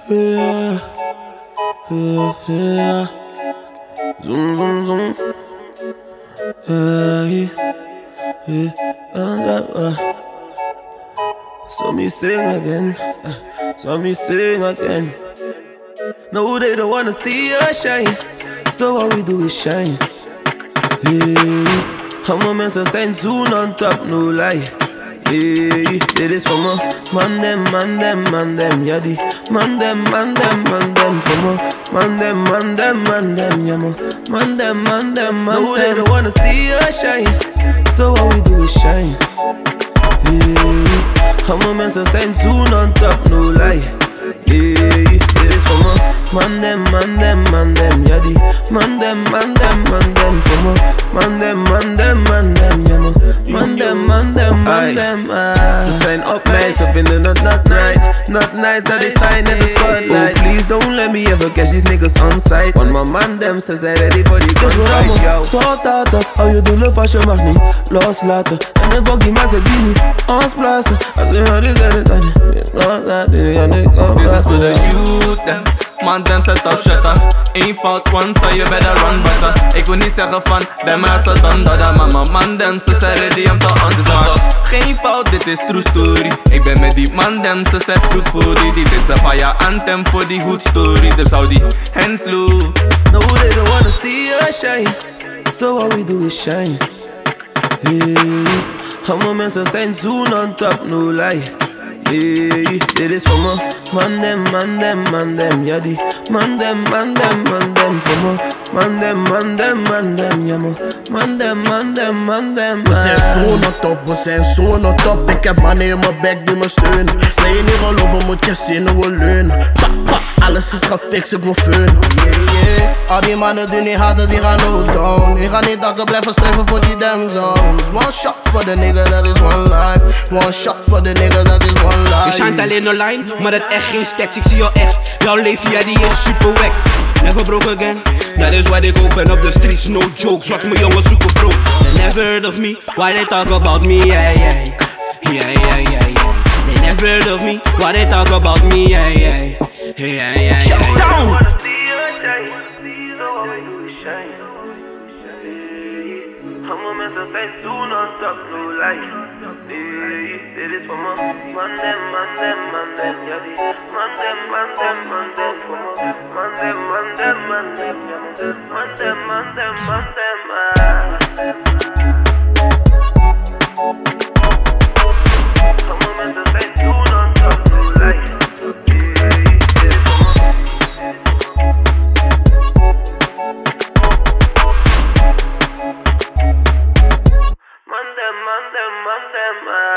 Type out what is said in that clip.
Yeah, yeah. Zoom, zoom, zoom. Hey, So me sing again. So me sing again. No, they don't wanna see us shine. So what we do is shine. Hey, I'm a mess of sign soon on top, no lie. Hey, it is from a man them, yadi. Man them, from a man them, yamo. Man them, no, they don't wanna see us shine. So what we do is shine. Hey, I'm a mess of sign soon on top, no lie. Hey, it is from a man them, yadi. Man them, from a man them, yamo. Man them, So sign up nice, up in the not nice. Not nice that they sign at the spotlight. Oh, please don't let me ever catch these niggas on sight. When my man them says I ready for the gunfight, yo. Sort out, how you do love fashion money? Lost later, and then fuck him as a beanie. On splash, I say how this anytime. This is to the youth, them. Man, them set up shutter. Ain't fout one, so you better run better. Ik wil niet zeggen van, them as a dondada. Maar man, them, ze zijn ready om te ontmaken. Geen fout, dit is true story. Ik ben met die man, them, ze zijn goed voor die. Dit is een fire anthem voor die good story. Dus hou die hands low. No, they don't wanna see us shine. So what we do is shine. Hey, I'm a mess of sign soon on top, no lie. Hey, it is from a man them, yadi. Man them, from a man them, yamo. Man them, We zijn zo not top, ik heb mannen in mijn bek die me steunen. Wil je niet rollen over, moet je zinnen wel leunen. Alles is gefixt, ik wil feunen. Yeah. Al die mannen die niet hadden, die gaan ook down. Die gaan niet dakken blijven streven voor die damn zones. One shot for the nigga, that is one life. One shot for the nigga, that is one life. Je schijnt alleen online, maar dat echt geen stacks. Ik zie jou echt, jouw leven, ja die is super wack. Never broke again, that is why they open up the streets. No jokes, wat mijn jongens zoeken bro. They never heard of me, why they talk about me, yeah. They never heard of me, why they talk about me, yeah. Shut down! I'm a mess of sign soon on top, no lie. Hey, it is from a man them, yadi. Man them, from a man them, yadi. Man them, I'm a mess of sign soon on top, no lie. Man them,